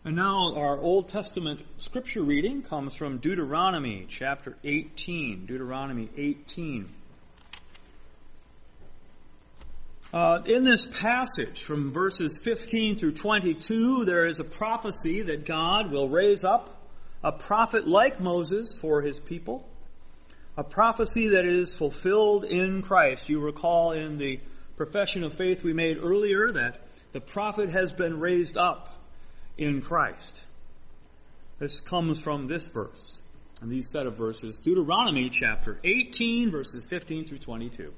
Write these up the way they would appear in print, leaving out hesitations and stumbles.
And now our Old Testament scripture reading comes from Deuteronomy chapter 18. Deuteronomy 18. In this passage from verses 15 through 22, there is a prophecy that God will raise up a prophet like Moses for his people. A prophecy that is fulfilled in Christ. You recall in the profession of faith we made earlier that the prophet has been raised up in Christ. This comes from this verse and these set of verses. Deuteronomy chapter 18, verses 15 through 22.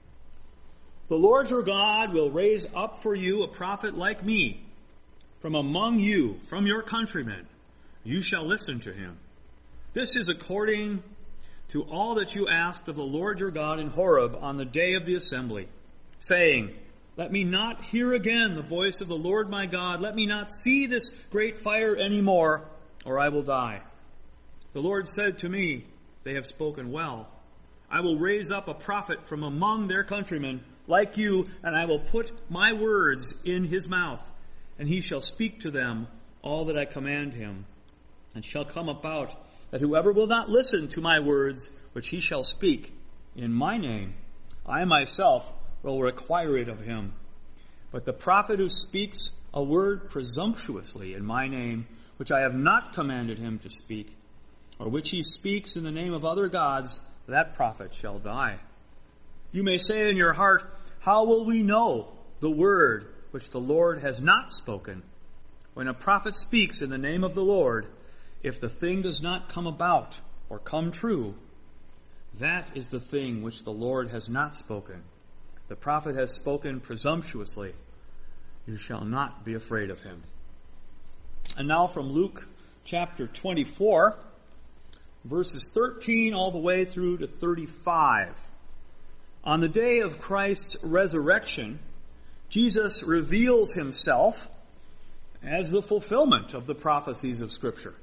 The Lord your God will raise up for you a prophet like me from among you, from your countrymen. You shall listen to him. This is according to all that you asked of the Lord your God in Horeb on the day of the assembly, saying, let me not hear again the voice of the Lord my God. Let me not see this great fire any more, or I will die. The Lord said to me, they have spoken well. I will raise up a prophet from among their countrymen like you, and I will put my words in his mouth, and he shall speak to them all that I command him. And shall come about that whoever will not listen to my words, which he shall speak in my name, I myself will require it of him. But the prophet who speaks a word presumptuously in my name, which I have not commanded him to speak, or which he speaks in the name of other gods, that prophet shall die. You may say in your heart, how will we know the word which the Lord has not spoken? When a prophet speaks in the name of the Lord, if the thing does not come about or come true, that is the thing which the Lord has not spoken. The prophet has spoken presumptuously. You shall not be afraid of him. And now from Luke chapter 24, verses 13 all the way through to 35. On the day of Christ's resurrection, Jesus reveals himself as the fulfillment of the prophecies of Scripture.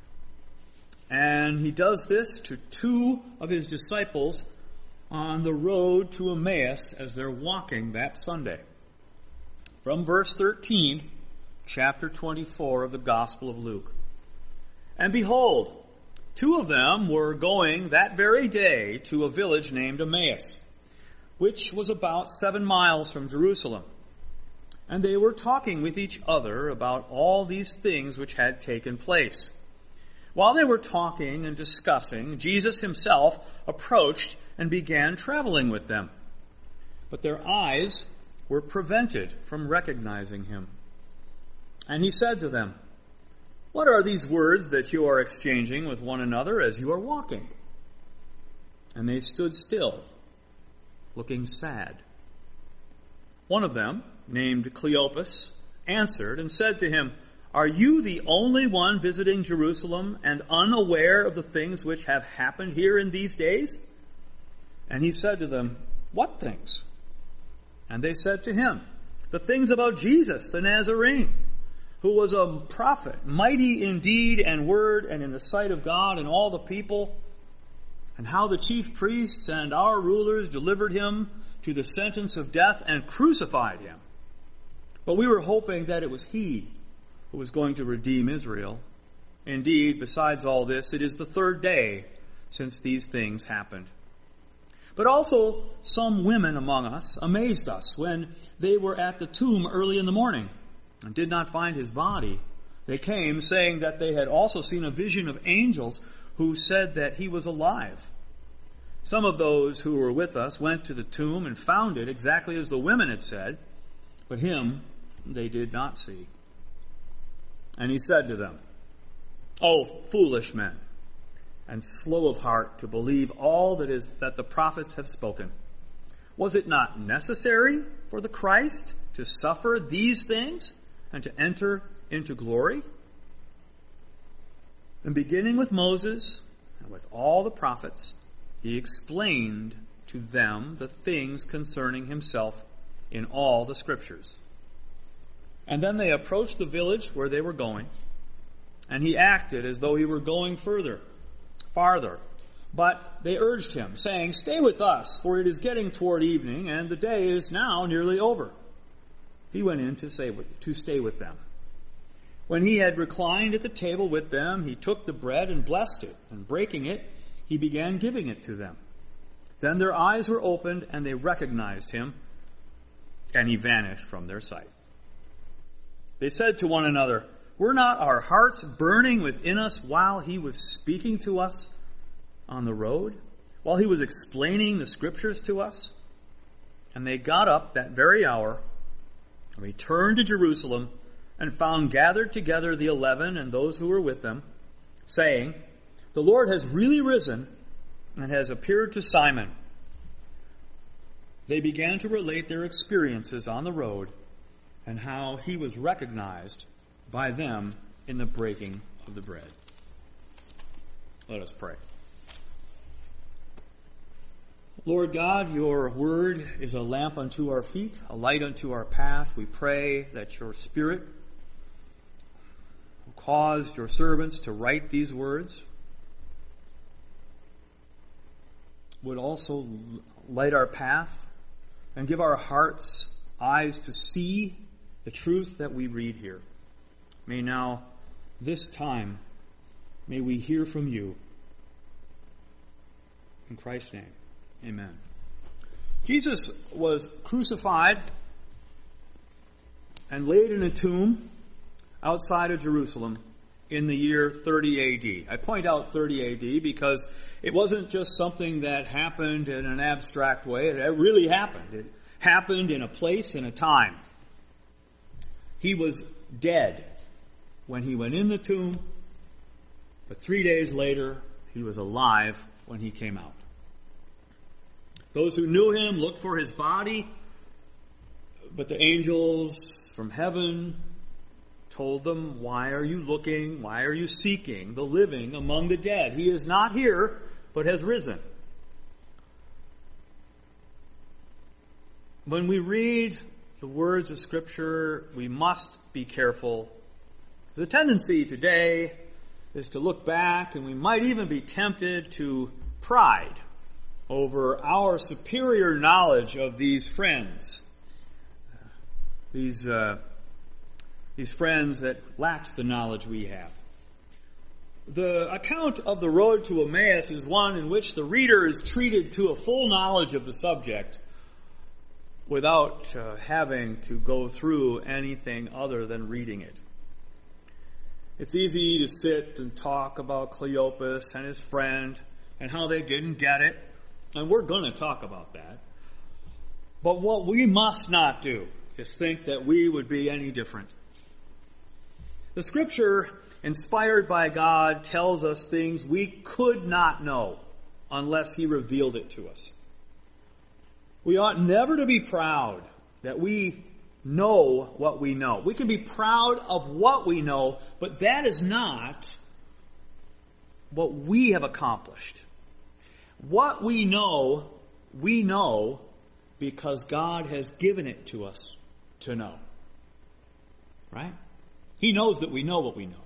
And he does this to two of his disciples on the road to Emmaus as they're walking that Sunday. From verse 13, chapter 24 of the Gospel of Luke. And behold, two of them were going that very day to a village named Emmaus, which was about 7 miles from Jerusalem. And they were talking with each other about all these things which had taken place. While they were talking and discussing, Jesus himself approached and began traveling with them. But their eyes were prevented from recognizing him. And he said to them, what are these words that you are exchanging with one another as you are walking? And they stood still, looking sad. One of them, named Cleopas, answered and said to him, are you the only one visiting Jerusalem and unaware of the things which have happened here in these days? And he said to them, what things? And they said to him, the things about Jesus the Nazarene, who was a prophet, mighty in deed and word and in the sight of God and all the people, and how the chief priests and our rulers delivered him to the sentence of death and crucified him. But we were hoping that it was he who was going to redeem Israel. Indeed, besides all this, it is the 3rd day since these things happened. But also some women among us amazed us when they were at the tomb early in the morning and did not find his body. They came saying that they had also seen a vision of angels who said that he was alive. Some of those who were with us went to the tomb and found it exactly as the women had said, but him they did not see. And he said to them, O foolish men, and slow of heart to believe all that the prophets have spoken. Was it not necessary for the Christ to suffer these things and to enter into glory? And beginning with Moses and with all the prophets, he explained to them the things concerning himself in all the Scriptures. And then they approached the village where they were going, and he acted as though he were going farther. But they urged him, saying, stay with us, for it is getting toward evening, and the day is now nearly over. He went in to stay with them. When he had reclined at the table with them, he took the bread and blessed it, and breaking it, he began giving it to them. Then their eyes were opened, and they recognized him, and he vanished from their sight. They said to one another, "Were not our hearts burning within us while he was speaking to us on the road, while he was explaining the Scriptures to us?" And they got up that very hour, and returned to Jerusalem, and found gathered together the 11 and those who were with them, saying, "The Lord has really risen and has appeared to Simon." They began to relate their experiences on the road and how he was recognized by them in the breaking of the bread. Let us pray. Lord God, your word is a lamp unto our feet, a light unto our path. We pray that your Spirit will cause your servants to write these words, would also light our path and give our hearts eyes to see the truth that we read here. May now, this time, may we hear from you. In Christ's name, amen. Jesus was crucified and laid in a tomb outside of Jerusalem in the year 30 AD. I point out 30 AD because it wasn't just something that happened in an abstract way. It really happened. It happened in a place and a time. He was dead when he went in the tomb, but 3 days later, he was alive when he came out. Those who knew him looked for his body, but the angels from heaven told them, "Why are you looking? Why are you seeking the living among the dead? He is not here, but has risen." When we read the words of Scripture, we must be careful. There's a tendency today is to look back, and we might even be tempted to pride over our superior knowledge of these friends. These friends that lacked the knowledge we have. The account of the road to Emmaus is one in which the reader is treated to a full knowledge of the subject without having to go through anything other than reading it. It's easy to sit and talk about Cleopas and his friend and how they didn't get it, and we're going to talk about that. But what we must not do is think that we would be any different. The Scripture, inspired by God, tells us things we could not know unless he revealed it to us. We ought never to be proud that we know what we know. We can be proud of what we know, but that is not what we have accomplished. What we know because God has given it to us to know. Right? He knows that we know what we know.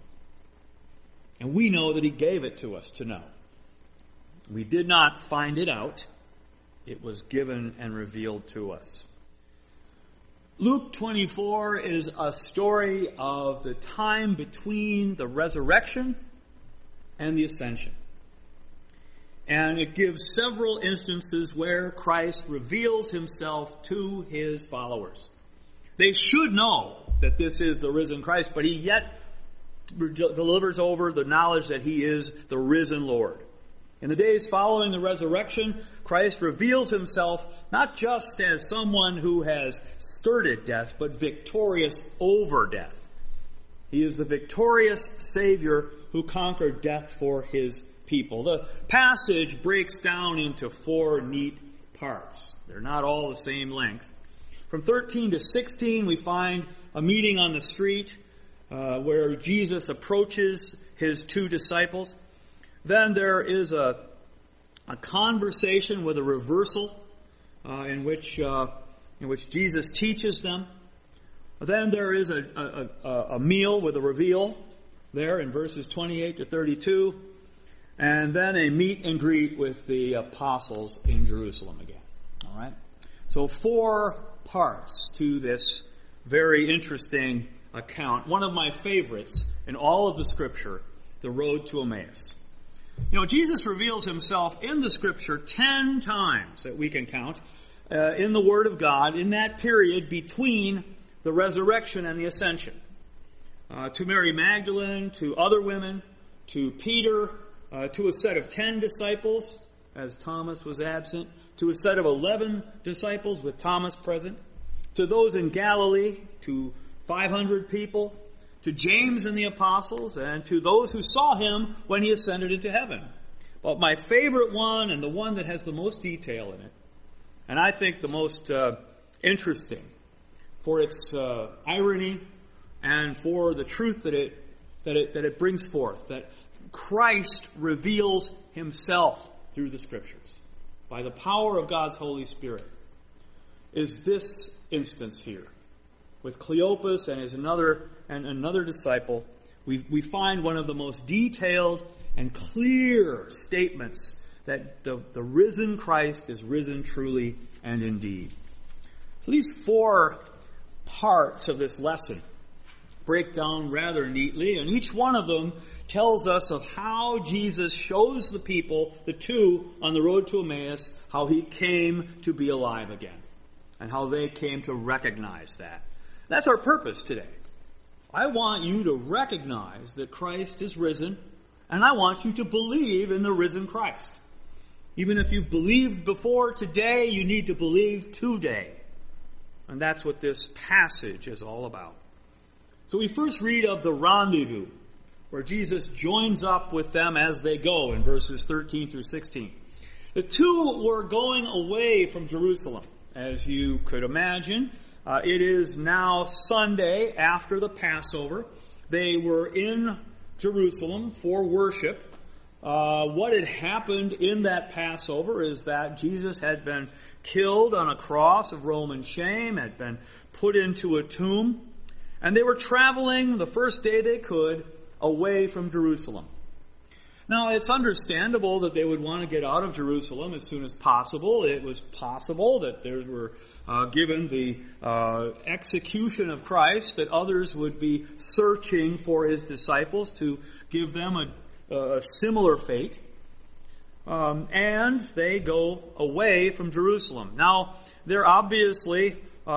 And we know that he gave it to us to know. We did not find it out. It was given and revealed to us. Luke 24 is a story of the time between the resurrection and the ascension. And it gives several instances where Christ reveals himself to his followers. They should know that this is the risen Christ, but he yet delivers over the knowledge that he is the risen Lord. In the days following the resurrection, Christ reveals himself not just as someone who has skirted death, but victorious over death. He is the victorious Savior who conquered death for his people. The passage breaks down into 4 neat parts. They're not all the same length. From 13 to 16, we find a meeting on the street where Jesus approaches his 2 disciples. Then there is a conversation with a reversal in which Jesus teaches them. Then there is a meal with a reveal there in verses 28 to 32. And then a meet and greet with the apostles in Jerusalem again. All right? So 4 parts to this very interesting account, one of my favorites in all of the Scripture, the road to Emmaus. You know, Jesus reveals himself in the Scripture 10 times that we can count in the Word of God in that period between the resurrection and the ascension. To Mary Magdalene, to other women, to Peter, to a set of 10 disciples, as Thomas was absent, to a set of 11 disciples with Thomas present, to those in Galilee, to 500 people, to James and the apostles, and to those who saw him when he ascended into heaven. But my favorite one, and the one that has the most detail in it, and I think the most interesting for its irony and for the truth that it brings forth, that Christ reveals himself through the Scriptures by the power of God's Holy Spirit, is this instance here. With Cleopas and another disciple, we find one of the most detailed and clear statements that the risen Christ is risen truly and indeed. So these 4 parts of this lesson break down rather neatly, and each one of them tells us of how Jesus shows the people, the 2 on the road to Emmaus, how he came to be alive again, and how they came to recognize that. That's our purpose today. I want you to recognize that Christ is risen, and I want you to believe in the risen Christ. Even if you've believed before today, you need to believe today. And that's what this passage is all about. So we first read of the rendezvous, where Jesus joins up with them as they go in verses 13 through 16. The 2 were going away from Jerusalem. As you could imagine, it is now Sunday after the Passover. They were in Jerusalem for worship. What had happened in that Passover is that Jesus had been killed on a cross of Roman shame, had been put into a tomb, and they were traveling the first day they could away from Jerusalem. Now, it's understandable that they would want to get out of Jerusalem as soon as possible. It was possible that there were given the execution of Christ, that others would be searching for his disciples to give them a similar fate. And they go away from Jerusalem. Now, they're obviously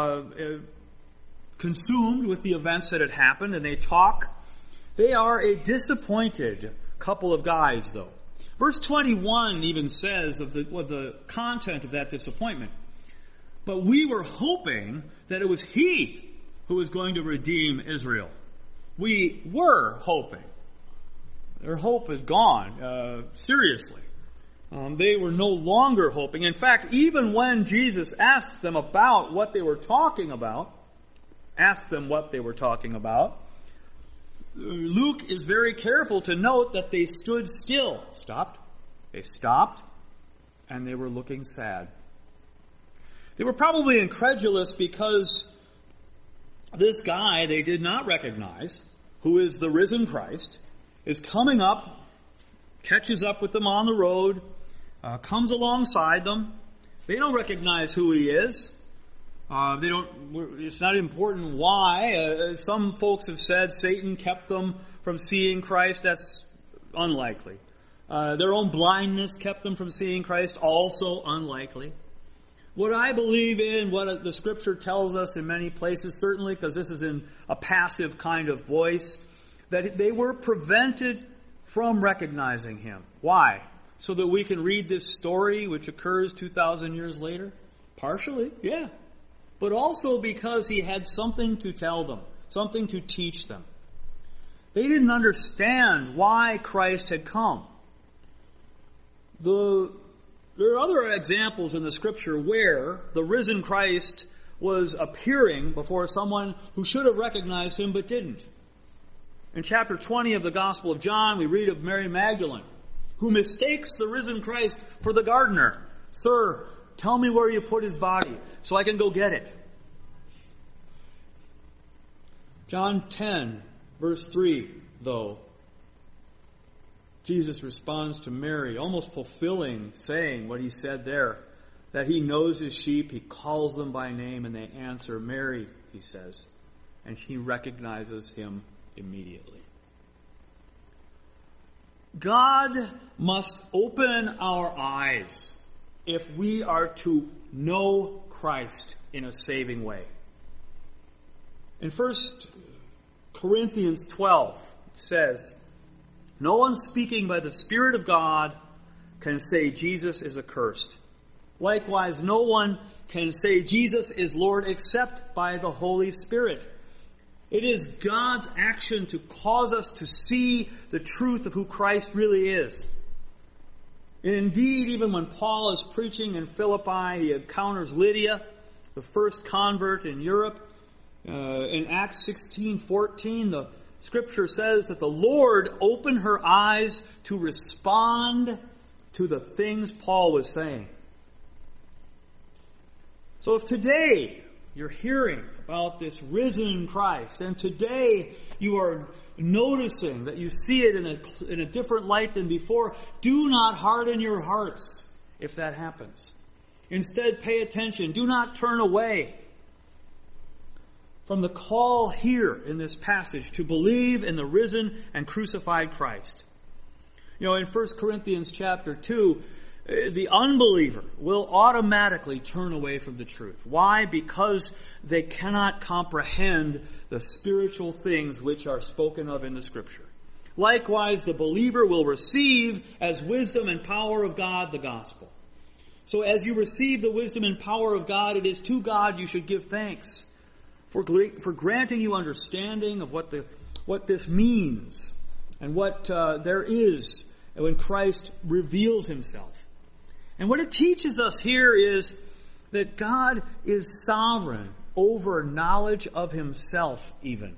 consumed with the events that had happened, and they talk. They are a disappointed couple of guys, though. Verse 21 even says of the content of that disappointment. But we were hoping that it was he who was going to redeem Israel. We were hoping. Their hope is gone, seriously. They were no longer hoping. In fact, even when Jesus asked them what they were talking about, Luke is very careful to note that they stood still. They stopped, and they were looking sad. They were probably incredulous because this guy they did not recognize, who is the risen Christ, is coming up, catches up with them on the road, comes alongside them. They don't recognize who he is. It's not important why. Some folks have said Satan kept them from seeing Christ. That's unlikely. Their own blindness kept them from seeing Christ. Also unlikely. What I believe in, what the Scripture tells us in many places, certainly because this is in a passive kind of voice, that they were prevented from recognizing him. Why? So that we can read this story which occurs 2,000 years later? Partially, yeah. But also because he had something to tell them, something to teach them. They didn't understand why Christ had come. There are other examples in the Scripture where the risen Christ was appearing before someone who should have recognized him but didn't. In chapter 20 of the Gospel of John, we read of Mary Magdalene, who mistakes the risen Christ for the gardener. Sir, tell me where you put his body so I can go get it. John 10, verse 3, though, Jesus responds to Mary, almost fulfilling, saying what he said there, that he knows his sheep, he calls them by name, and they answer, Mary, he says. and she recognizes him immediately. God must open our eyes if we are to know Christ in a saving way. In 1 Corinthians 12, it says, "No one speaking by the Spirit of God can say Jesus is accursed. Likewise, no one can say Jesus is Lord except by the Holy Spirit." It is God's action to cause us to see the truth of who Christ really is. And indeed, even when Paul is preaching in Philippi, he encounters Lydia, the first convert in Europe. In Acts 16:14, the Scripture says that the Lord opened her eyes to respond to the things Paul was saying. So if today you're hearing about this risen Christ, and today you are noticing that you see it in a different light than before, do not harden your hearts if that happens. Instead, pay attention. Do not turn away from the call here in this passage to believe in the risen and crucified Christ. You know, in 1 Corinthians chapter 2, the unbeliever will automatically turn away from the truth. Why? Because they cannot comprehend the spiritual things which are spoken of in the Scripture. Likewise, the believer will receive as wisdom and power of God the gospel. So as you receive the wisdom and power of God, it is to God you should give thanks for granting you understanding of what this means and what there is when Christ reveals himself. And what it teaches us here is that God is sovereign over knowledge of himself even.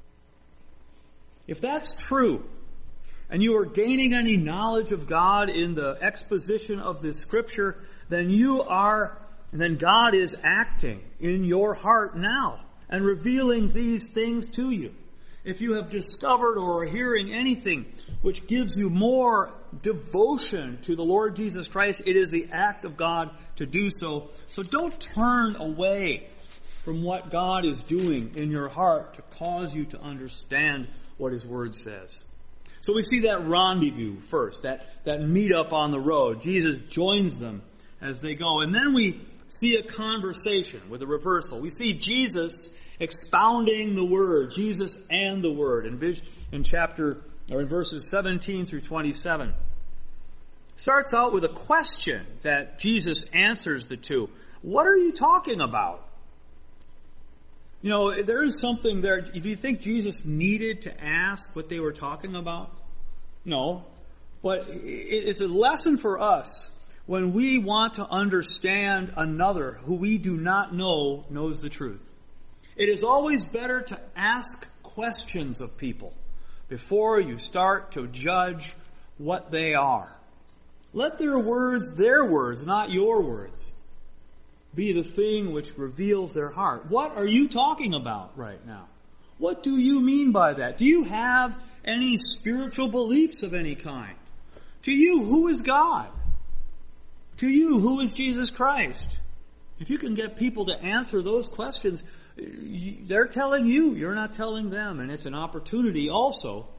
If that's true, and you are gaining any knowledge of God in the exposition of this Scripture, then God is acting in your heart now and revealing these things to you. If you have discovered or are hearing anything which gives you more devotion to the Lord Jesus Christ, it is the act of God to do so. So don't turn away from what God is doing in your heart to cause you to understand what His Word says. So we see that rendezvous first, that meet up on the road. Jesus joins them as they go. And then we see a conversation with a reversal. We see Jesus expounding the Word, Jesus and the Word, in verses 17 through 27. Starts out with a question that Jesus answers the two. What are you talking about? You know, there is something there. Do you think Jesus needed to ask what they were talking about? No. But it's a lesson for us when we want to understand another who we do not know knows the truth. It is always better to ask questions of people before you start to judge what they are. Let their words, not your words, be the thing which reveals their heart. What are you talking about right now? What do you mean by that? Do you have any spiritual beliefs of any kind? To you, who is God? To you, who is Jesus Christ? If you can get people to answer those questions, they're telling you, you're not telling them. And it's an opportunity also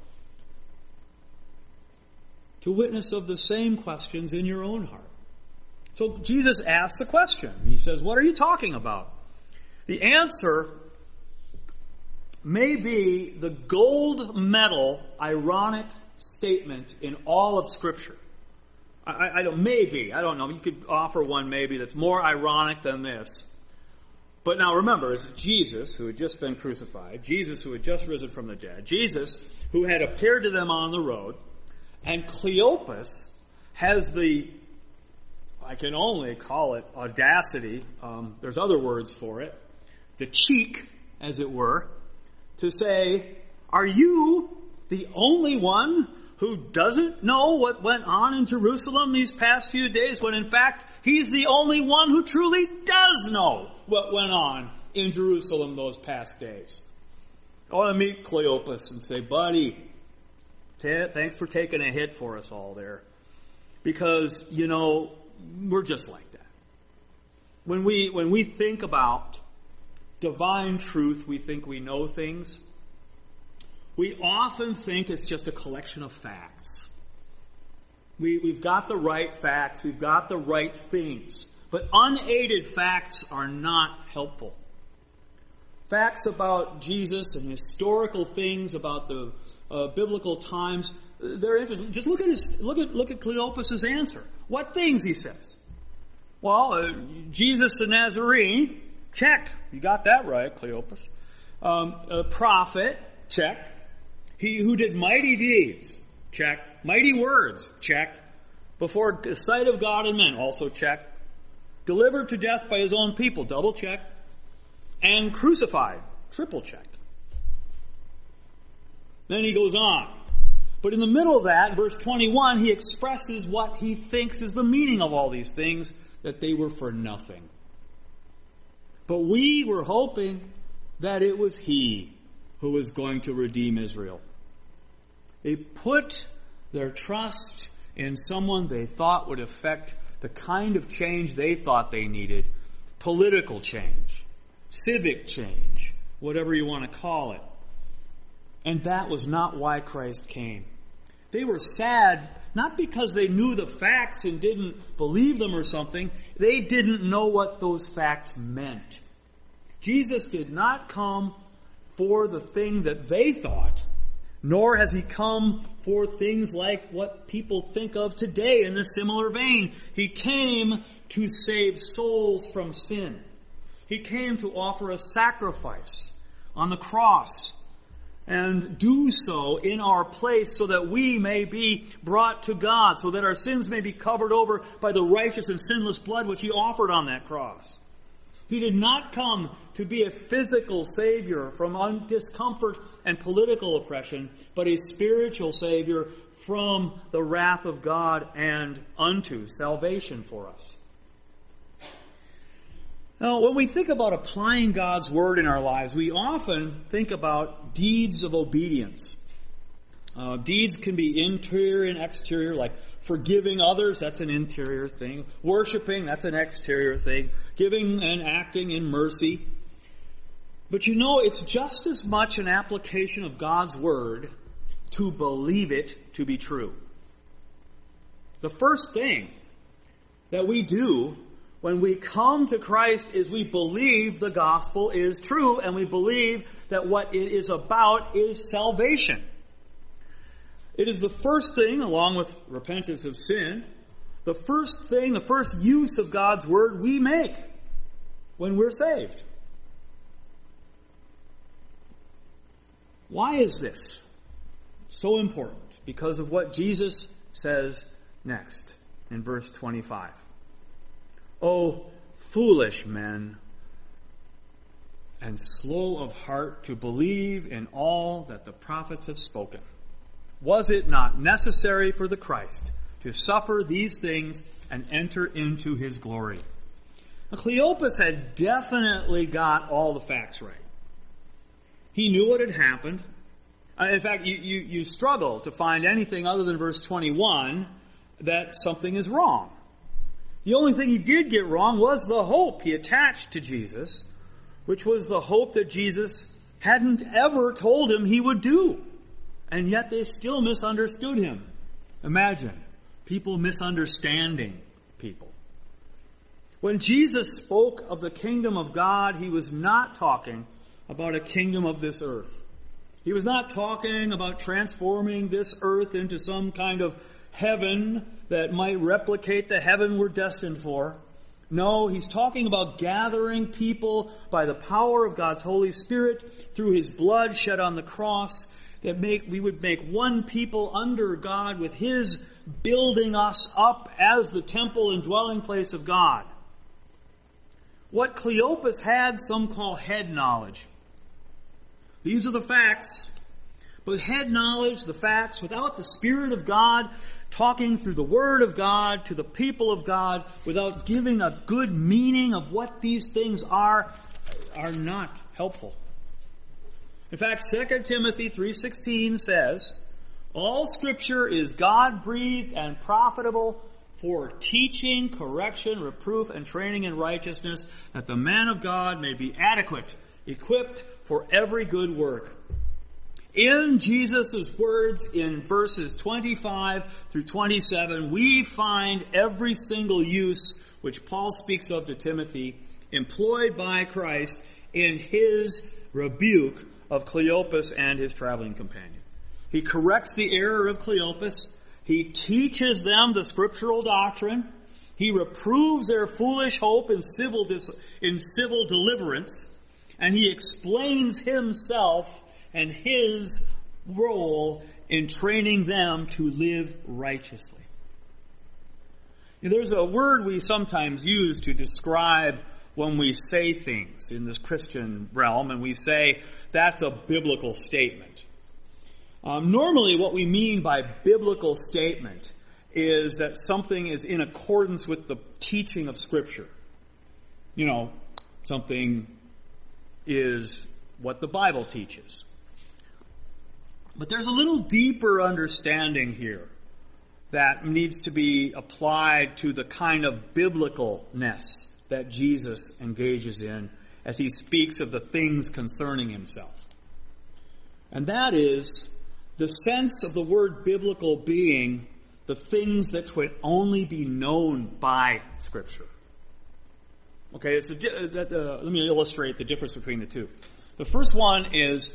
to witness of the same questions in your own heart. So Jesus asks a question. He says, what are you talking about? The answer may be the gold medal ironic statement in all of Scripture. I don't know. You could offer one maybe that's more ironic than this. But now remember, it's Jesus who had just been crucified, Jesus who had just risen from the dead, Jesus who had appeared to them on the road, and Cleopas has I can only call it audacity, there's other words for it, the cheek, as it were, to say, are you the only one who doesn't know what went on in Jerusalem these past few days, when in fact he's the only one who truly does know what went on in Jerusalem those past days? I want to meet Cleopas and say, buddy, thanks for taking a hit for us all there. Because, we're just like that. When we think about divine truth, we think we know things. We often think it's just a collection of facts. We've got the right facts, we've got the right things. But unaided facts are not helpful. Facts about Jesus and historical things about the biblical times, they're interesting. Just look at Cleopas' answer. What things, he says? Well, Jesus the Nazarene, check. You got that right, Cleopas. A prophet, check. He who did mighty deeds, check. Mighty words, check. Before the sight of God and men, also check. Delivered to death by his own people, double check. And crucified, triple check. Then he goes on. But in the middle of that, verse 21, he expresses what he thinks is the meaning of all these things, that they were for nothing. But we were hoping that it was he who was going to redeem Israel. They put their trust in someone they thought would affect the kind of change they thought they needed. Political change, civic change, whatever you want to call it. And that was not why Christ came. They were sad, not because they knew the facts and didn't believe them or something. They didn't know what those facts meant. Jesus did not come for the thing that they thought, nor has he come for things like what people think of today in a similar vein. He came to save souls from sin. He came to offer a sacrifice on the cross and do so in our place so that we may be brought to God, so that our sins may be covered over by the righteous and sinless blood which he offered on that cross. He did not come to be a physical savior from discomfort and political oppression, but a spiritual savior from the wrath of God and unto salvation for us. Now, when we think about applying God's Word in our lives, we often think about deeds of obedience. Deeds can be interior and exterior, like forgiving others, that's an interior thing. Worshiping, that's an exterior thing. Giving and acting in mercy. But you know, it's just as much an application of God's Word to believe it to be true. The first thing that we do when we come to Christ is we believe the gospel is true, and we believe that what it is about is salvation. It is the first thing, along with repentance of sin, the first thing, the first use of God's Word we make when we're saved. Why is this so important? Because of what Jesus says next in verse 25. O foolish men, and slow of heart to believe in all that the prophets have spoken. Was it not necessary for the Christ to suffer these things and enter into his glory? Now, Cleopas had definitely got all the facts right. He knew what had happened. In fact, you struggle to find anything other than verse 21 that something is wrong. The only thing he did get wrong was the hope he attached to Jesus, which was the hope that Jesus hadn't ever told him he would do. And yet they still misunderstood him. Imagine people misunderstanding people. When Jesus spoke of the kingdom of God, he was not talking about a kingdom of this earth. He was not talking about transforming this earth into some kind of heaven that might replicate the heaven we're destined for. No, he's talking about gathering people by the power of God's Holy Spirit through his blood shed on the cross, that we would make one people under God, with his building us up as the temple and dwelling place of God. What Cleopas had, some call head knowledge. These are the facts. But head knowledge, the facts, without the Spirit of God talking through the Word of God to the people of God, without giving a good meaning of what these things are not helpful. In fact, 2 Timothy 3:16 says, all Scripture is God-breathed and profitable for teaching, correction, reproof, and training in righteousness, that the man of God may be adequate, equipped for every good work. In Jesus' words in verses 25 through 27, we find every single use which Paul speaks of to Timothy employed by Christ in his rebuke of Cleopas and his traveling companion. He corrects the error of Cleopas. He teaches them the scriptural doctrine. He reproves their foolish hope in civil deliverance. And he explains himself and his role in training them to live righteously. There's a word we sometimes use to describe when we say things in this Christian realm, and we say that's a biblical statement. Normally what we mean by biblical statement is that something is in accordance with the teaching of Scripture. Something is what the Bible teaches. But there's a little deeper understanding here that needs to be applied to the kind of biblicalness that Jesus engages in as he speaks of the things concerning himself. And that is the sense of the word biblical being the things that could only be known by Scripture. Okay, let me illustrate the difference between the two. The first one is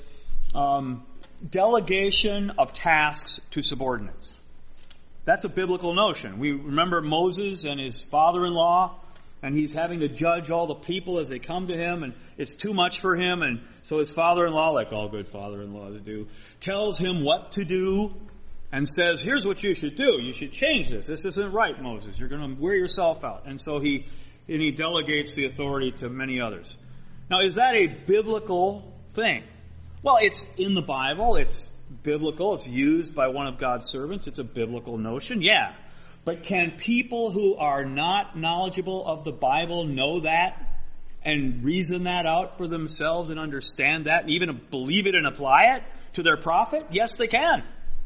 delegation of tasks to subordinates. That's a biblical notion. We remember Moses and his father-in-law, and he's having to judge all the people as they come to him, and it's too much for him, and so his father-in-law, like all good father-in-laws do, tells him what to do and says, here's what you should do. You should change this. This isn't right, Moses. You're going to wear yourself out. And so he delegates the authority to many others. Now, is that a biblical thing? Well, it's in the Bible. It's biblical. It's used by one of God's servants. It's a biblical notion. Yeah. But can people who are not knowledgeable of the Bible know that and reason that out for themselves and understand that and even believe it and apply it to their profit? Yes, they can.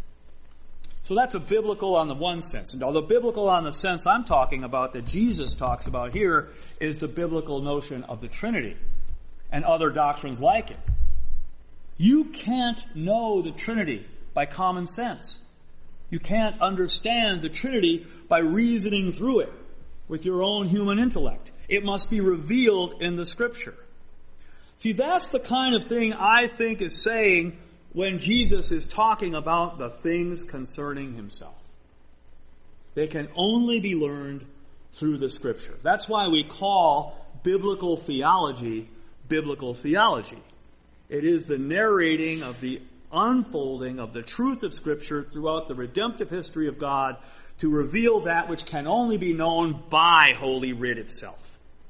So that's a biblical on the one sense. And although biblical on the sense I'm talking about that Jesus talks about here is the biblical notion of the Trinity and other doctrines like it. You can't know the Trinity by common sense. You can't understand the Trinity by reasoning through it with your own human intellect. It must be revealed in the Scripture. See, that's the kind of thing I think is saying when Jesus is talking about the things concerning himself. They can only be learned through the Scripture. That's why we call biblical theology biblical theology. It is the narrating of the unfolding of the truth of Scripture throughout the redemptive history of God to reveal that which can only be known by Holy Writ itself.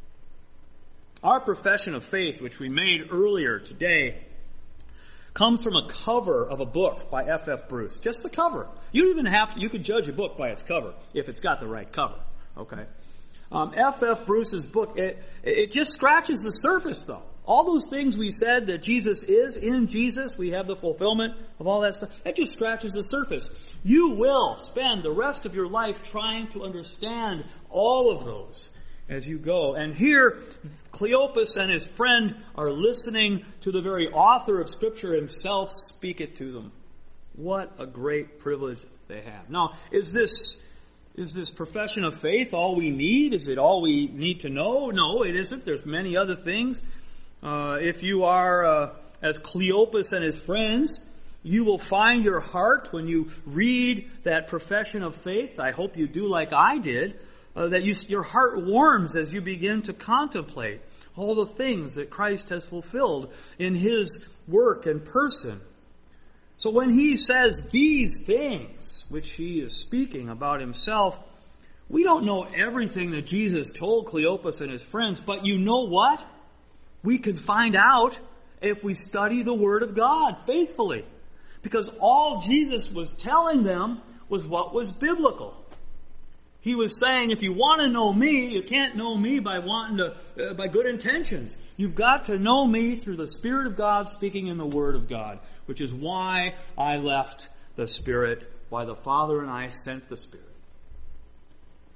Our profession of faith, which we made earlier today, comes from a cover of a book by F.F. Bruce. Just the cover. You don't even have to, you could judge a book by its cover if it's got the right cover. Okay. F.F. Bruce's book, it just scratches the surface though. All those things we said that Jesus is, in Jesus, we have the fulfillment of all that stuff. It just scratches the surface. You will spend the rest of your life trying to understand all of those as you go. And here, Cleopas and his friend are listening to the very author of Scripture himself speak it to them. What a great privilege they have. Now, is this profession of faith all we need? Is it all we need to know? No, it isn't. There's many other things. If you are as Cleopas and his friends, you will find your heart when you read that profession of faith. I hope you do like I did. That your heart warms as you begin to contemplate all the things that Christ has fulfilled in His work and person. So when He says these things, which He is speaking about Himself, we don't know everything that Jesus told Cleopas and his friends, but you know what? We can find out if we study the Word of God faithfully. Because all Jesus was telling them was what was biblical. He was saying, if you want to know me, you can't know me by by good intentions. You've got to know me through the Spirit of God speaking in the Word of God, which is why I left the Spirit, why the Father and I sent the Spirit.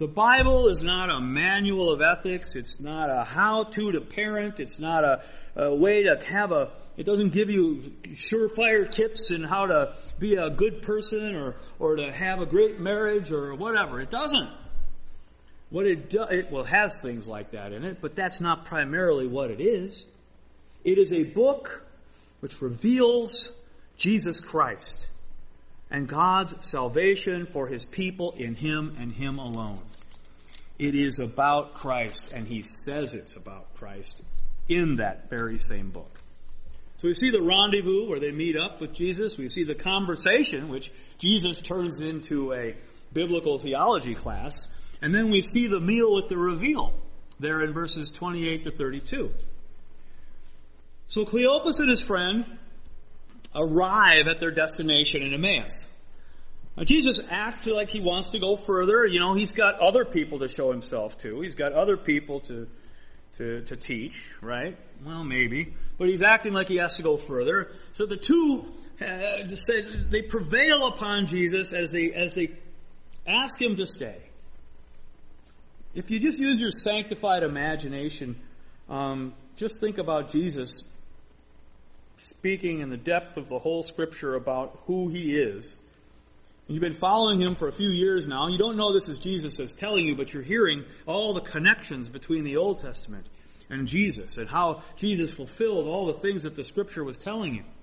The Bible is not a manual of ethics. It's not a how-to parent. It's not a way to it doesn't give you surefire tips in how to be a good person or to have a great marriage or whatever. It doesn't. What it does, it has things like that in it, but that's not primarily what it is. It is a book which reveals Jesus Christ and God's salvation for His people in Him and Him alone. It is about Christ, and He says it's about Christ in that very same book. So we see the rendezvous where they meet up with Jesus. We see the conversation, which Jesus turns into a biblical theology class. And then we see the meal with the reveal there in verses 28 to 32. So Cleopas and his friend arrive at their destination in Emmaus. Now Jesus acts like he wants to go further. You know, he's got other people to show himself to. He's got other people to teach, right? Well, maybe. But he's acting like he has to go further. So the two, they prevail upon Jesus as they ask him to stay. If you just use your sanctified imagination, just think about Jesus speaking in the depth of the whole Scripture about who He is. And you've been following Him for a few years now. You don't know this is Jesus that's telling you, but you're hearing all the connections between the Old Testament and Jesus and how Jesus fulfilled all the things that the Scripture was telling you.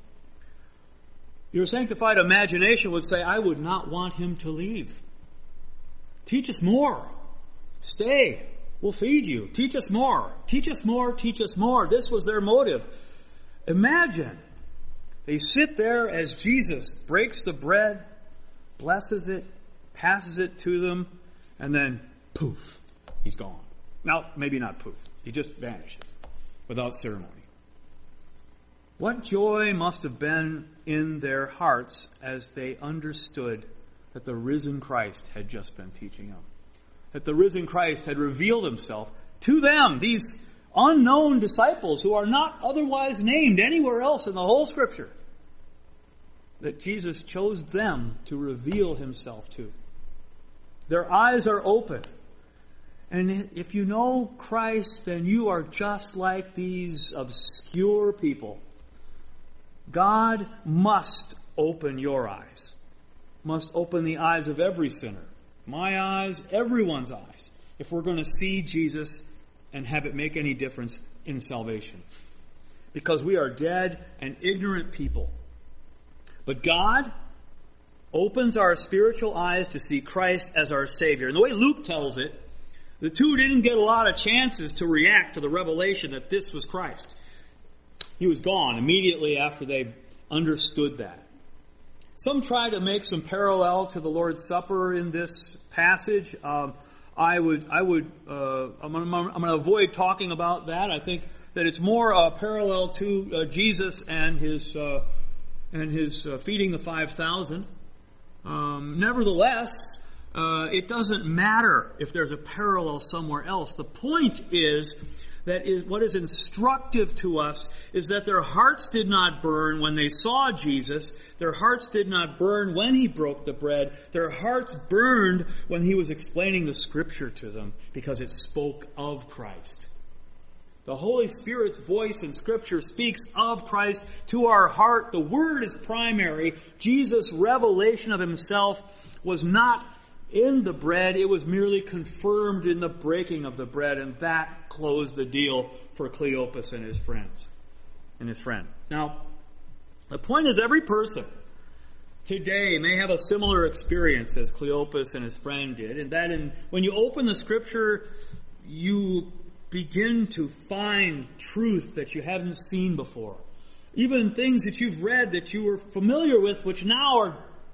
Your sanctified imagination would say, I would not want Him to leave. Teach us more. Stay. We'll feed you. Teach us more. Teach us more. Teach us more. This was their motive. Imagine they sit there as Jesus breaks the bread, blesses it, passes it to them, and then poof, He's gone. Now, maybe not poof. He just vanished without ceremony. What joy must have been in their hearts as they understood that the risen Christ had just been teaching them. That the risen Christ had revealed Himself to them, these unknown disciples who are not otherwise named anywhere else in the whole Scripture. That Jesus chose them to reveal Himself to. Their eyes are open. And if you know Christ, then you are just like these obscure people. God must open your eyes. Must open the eyes of every sinner. My eyes, everyone's eyes. If we're going to see Jesus and have it make any difference in salvation. Because we are dead and ignorant people. But God opens our spiritual eyes to see Christ as our Savior. And the way Luke tells it, the two didn't get a lot of chances to react to the revelation that this was Christ. He was gone immediately after they understood that. Some try to make some parallel to the Lord's Supper in this passage. I'm going to avoid talking about that. I think that it's more parallel to Jesus and his feeding the 5,000. Nevertheless, it doesn't matter if there's a parallel somewhere else. The point is that what is instructive to us is that their hearts did not burn when they saw Jesus. Their hearts did not burn when He broke the bread. Their hearts burned when He was explaining the Scripture to them because it spoke of Christ. The Holy Spirit's voice in Scripture speaks of Christ to our heart. The Word is primary. Jesus' revelation of Himself was not in the bread, it was merely confirmed in the breaking of the bread, and that closed the deal for Cleopas and his friend. Now, the point is every person today may have a similar experience as Cleopas and his friend did, and that when you open the Scripture, you begin to find truth that you haven't seen before. Even things that you've read that you were familiar with, which now are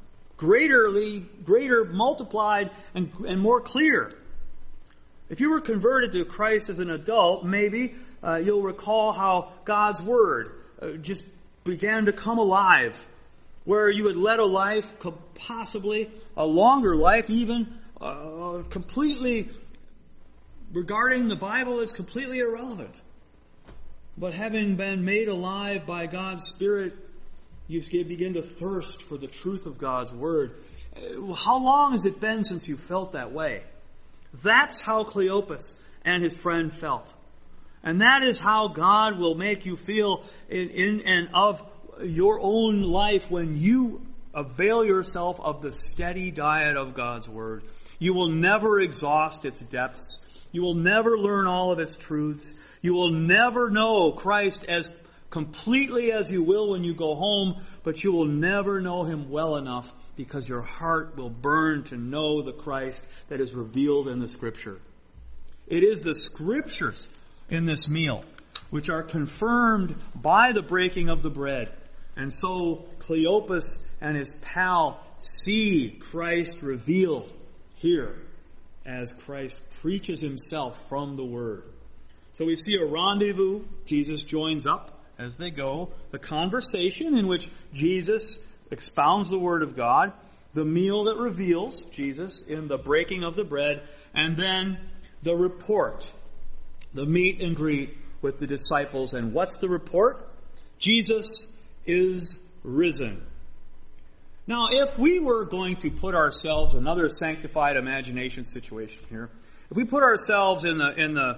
greater multiplied and more clear. If you were converted to Christ as an adult, maybe you'll recall how God's Word just began to come alive, where you had led a life, possibly a longer life even, completely regarding the Bible as completely irrelevant. But having been made alive by God's Spirit, you begin to thirst for the truth of God's Word. How long has it been since you felt that way? That's how Cleopas and his friend felt. And that is how God will make you feel in and of your own life when you avail yourself of the steady diet of God's Word. You will never exhaust its depths. You will never learn all of its truths. You will never know Christ as completely as you will when you go home, but you will never know Him well enough because your heart will burn to know the Christ that is revealed in the Scripture. It is the Scriptures in this meal which are confirmed by the breaking of the bread. And so Cleopas and his pal see Christ revealed here as Christ preaches Himself from the Word. So we see a rendezvous. Jesus joins up as they go. The conversation in which Jesus expounds the Word of God. The meal that reveals Jesus in the breaking of the bread. And then the report. The meet and greet with the disciples. And what's the report? Jesus is risen. Now, if we were going to put ourselves, another sanctified imagination situation here, if we put ourselves in the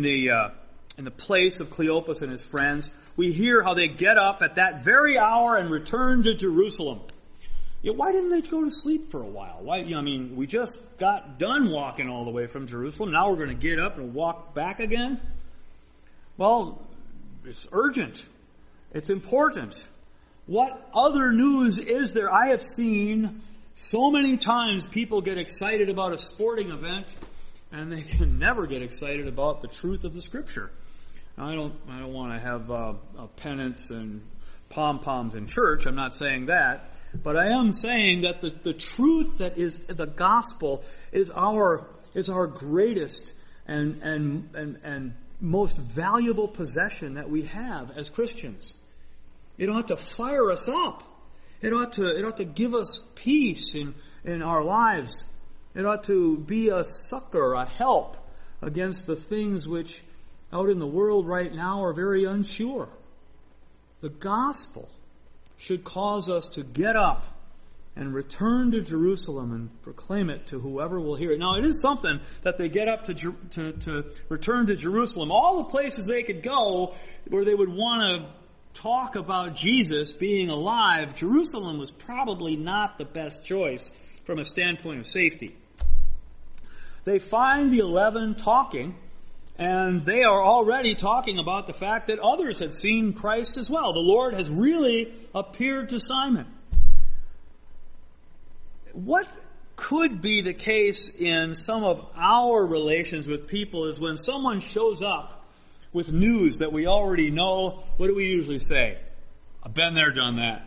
place of Cleopas and his friends, we hear how they get up at that very hour and return to Jerusalem. Why didn't they go to sleep for a while? We just got done walking all the way from Jerusalem. Now we're going to get up and walk back again? Well, it's urgent. It's important. What other news is there? I have seen so many times people get excited about a sporting event and they can never get excited about the truth of the Scripture. Now, I don't want to have penance and pom-poms in church. I'm not saying that. But I am saying that the truth that is the gospel is our greatest and most valuable possession that we have as Christians. It ought to fire us up. It ought to give us peace in our lives. It ought to be a succor, a help against the things which out in the world right now are very unsure. The gospel should cause us to get up and return to Jerusalem and proclaim it to whoever will hear it. Now, it is something that they get up to return to Jerusalem. All the places they could go where they would want to talk about Jesus being alive, Jerusalem was probably not the best choice from a standpoint of safety. They find the 11 talking, and they are already talking about the fact that others had seen Christ as well. The Lord has really appeared to Simon. What could be the case in some of our relations with people is when someone shows up with news that we already know, what do we usually say? I've been there, done that.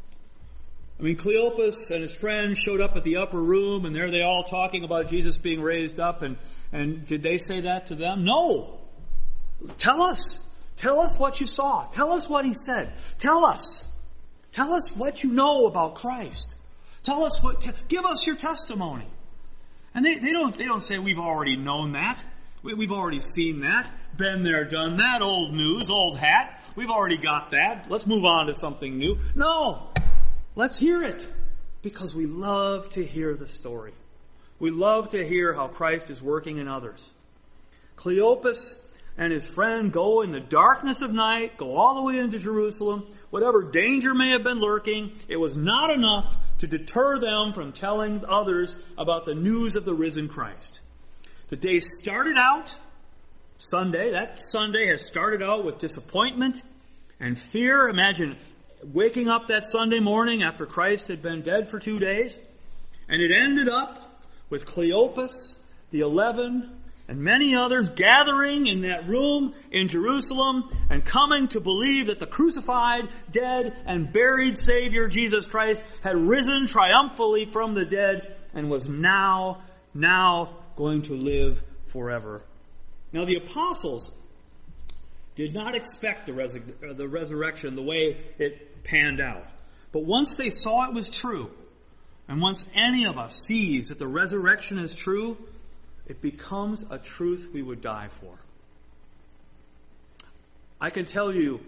Cleopas and his friends showed up at the upper room, and there they all talking about Jesus being raised up, and did they say that to them? No. Tell us. Tell us what you saw. Tell us what He said. Tell us. Tell us what you know about Christ. Tell us give us your testimony. And they don't say we've already known that. We've already seen that. Been there, done that. Old news, old hat. We've already got that. Let's move on to something new. No. Let's hear it. Because we love to hear the story. We love to hear how Christ is working in others. Cleopas and his friend go in the darkness of night, go all the way into Jerusalem. Whatever danger may have been lurking, it was not enough to deter them from telling others about the news of the risen Christ. The day started out, Sunday, that Sunday has started out with disappointment and fear. Imagine waking up that Sunday morning after Christ had been dead for 2 days. And it ended up with Cleopas, the 11, and many others gathering in that room in Jerusalem and coming to believe that the crucified, dead, and buried Savior Jesus Christ had risen triumphantly from the dead and was now going to live forever. Now the apostles did not expect the resurrection the way it panned out. But once they saw it was true, and once any of us sees that the resurrection is true, it becomes a truth we would die for. I can tell you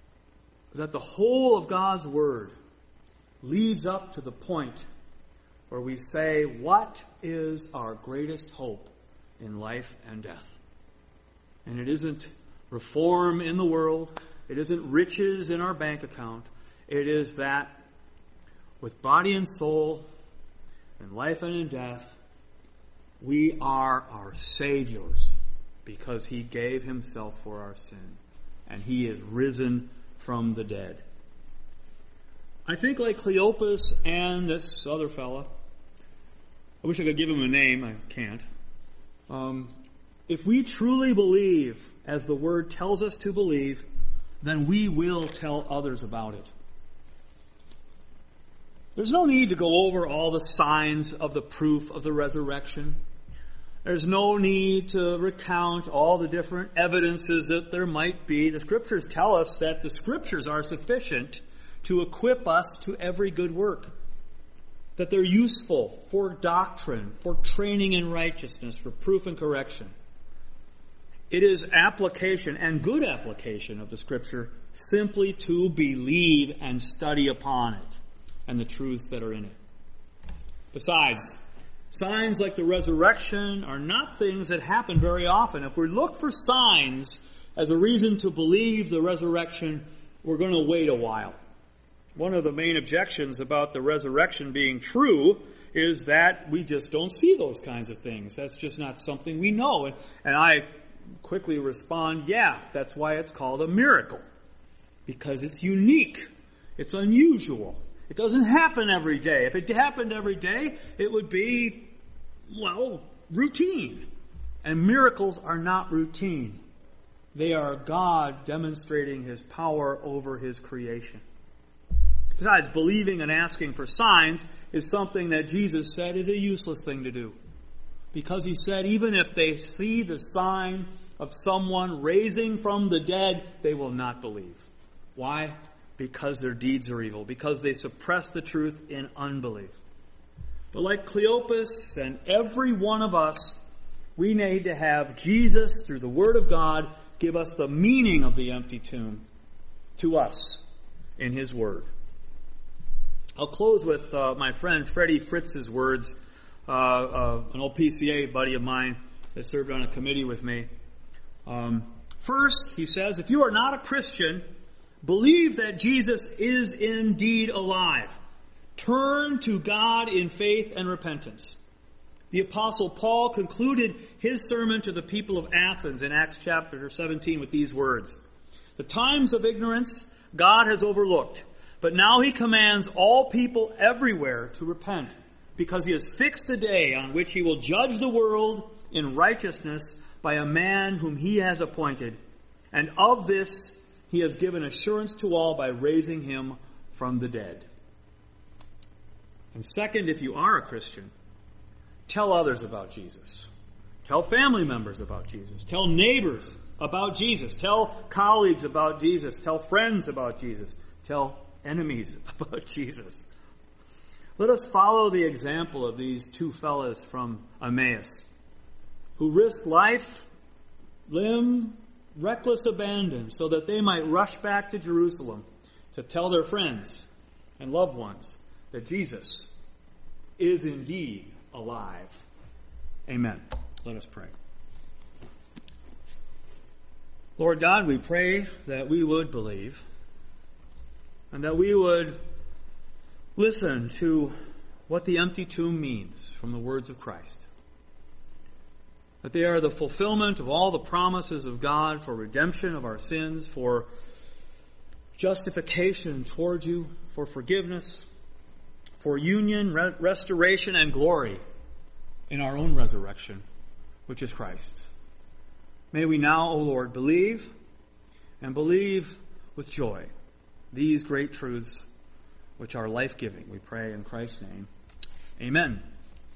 that the whole of God's Word leads up to the point where we say, what is our greatest hope in life and death? And it isn't reform in the world. It isn't riches in our bank account. It is that with body and soul, in life and in death, we are our Savior's because He gave Himself for our sin. And He is risen from the dead. I think like Cleopas and this other fella, I wish I could give him a name, I can't. If we truly believe, as the Word tells us to believe, then we will tell others about it. There's no need to go over all the signs of the proof of the resurrection. There's no need to recount all the different evidences that there might be. The Scriptures tell us that the Scriptures are sufficient to equip us to every good work. That they're useful for doctrine, for training in righteousness, for proof and correction. It is application, and good application of the Scripture, simply to believe and study upon it and the truths that are in it. Besides, signs like the resurrection are not things that happen very often. If we look for signs as a reason to believe the resurrection, we're going to wait a while. One of the main objections about the resurrection being true is that we just don't see those kinds of things. That's just not something we know. And I quickly respond, yeah, that's why it's called a miracle. Because it's unique. It's unusual. It doesn't happen every day. If it happened every day, it would be, routine. And miracles are not routine. They are God demonstrating His power over His creation. Besides, believing and asking for signs is something that Jesus said is a useless thing to do. Because He said, even if they see the sign of someone raising from the dead, they will not believe. Why? Because their deeds are evil. Because they suppress the truth in unbelief. But like Cleopas and every one of us, we need to have Jesus, through the Word of God, give us the meaning of the empty tomb to us in His Word. I'll close with my friend Freddie Fritz's words, an old PCA buddy of mine that served on a committee with me. First, he says, if you are not a Christian, believe that Jesus is indeed alive. Turn to God in faith and repentance. The Apostle Paul concluded his sermon to the people of Athens in Acts chapter 17 with these words. The times of ignorance God has overlooked, but now He commands all people everywhere to repent, because He has fixed a day on which He will judge the world in righteousness by a man whom He has appointed. And of this He has given assurance to all by raising Him from the dead. And second, if you are a Christian, tell others about Jesus. Tell family members about Jesus. Tell neighbors about Jesus. Tell colleagues about Jesus. Tell friends about Jesus. Tell enemies about Jesus. Let us follow the example of these two fellows from Emmaus who risked life, limb, reckless abandon so that they might rush back to Jerusalem to tell their friends and loved ones that Jesus is indeed alive. Amen. Let us pray. Lord God, we pray that we would believe and that we would listen to what the empty tomb means from the words of Christ. That they are the fulfillment of all the promises of God for redemption of our sins, for justification toward you, for forgiveness, for union, restoration, and glory in our own resurrection, which is Christ. May we now, O Lord, believe and believe with joy these great truths which are life-giving. We pray in Christ's name. Amen.